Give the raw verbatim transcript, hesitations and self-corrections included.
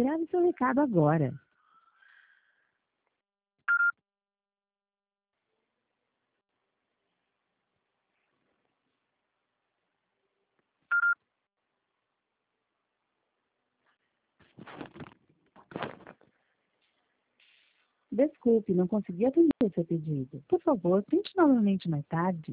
Grave seu recado agora. Desculpe, não consegui atender seu pedido. Por favor, tente novamente mais tarde.